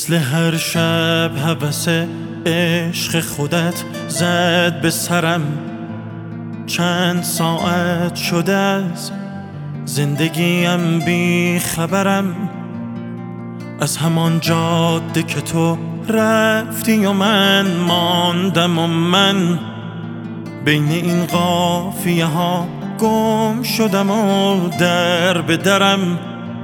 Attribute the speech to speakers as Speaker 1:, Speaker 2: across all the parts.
Speaker 1: مثل هر شب هوس عشق خودت زد به سرم. چند ساعت شده از زندگیم بی خبرم، از همان جاده که تو رفتی و من ماندم و من بین این قافیه ها گم شدم و در به درم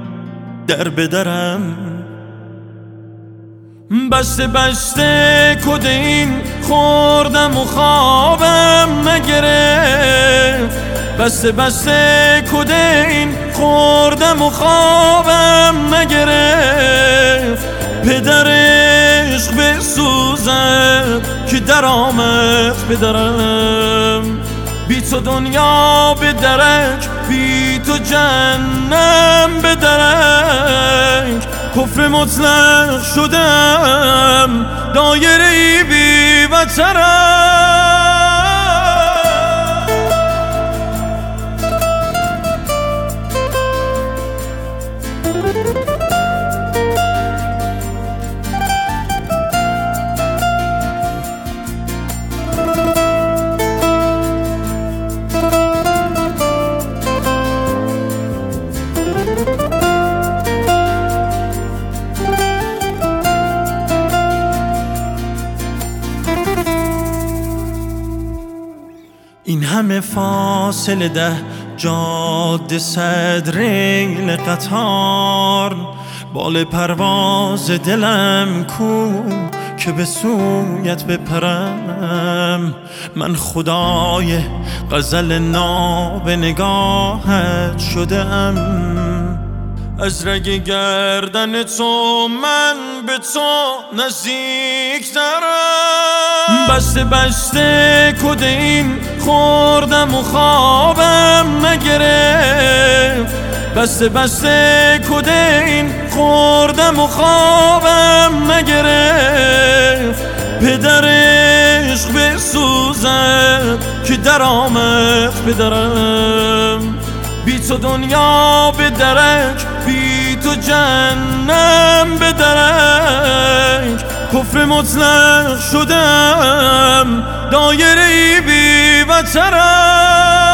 Speaker 1: بسته کد این خوردم و خوابم نگرفت. بسته کد این خوردم و خوابم نگرفت. پدر عشق بسوزم که در آمد پدرم. بی تو دنیا به درک، بی تو جهنم به درک. کفر مطلق شدم، دایره بی بترم. این همه فاصله 10 جاده 100 ریل قطار. بال پرواز دلم کو که به سویت بپرم. من خدای غزل ناب نگاهت شدم. از رگ گردن تو من به تو نزدیکترم. بسته کد این خوردم و خوابم نگرفت. بسته کد این خوردم و خوابم نگرفت. پدر عشق بسوزم که در آمد پدرم. بی تو دنیا به درک، بی تو جهنم به درک. کفر مطلق شدم، دایره بی بترم.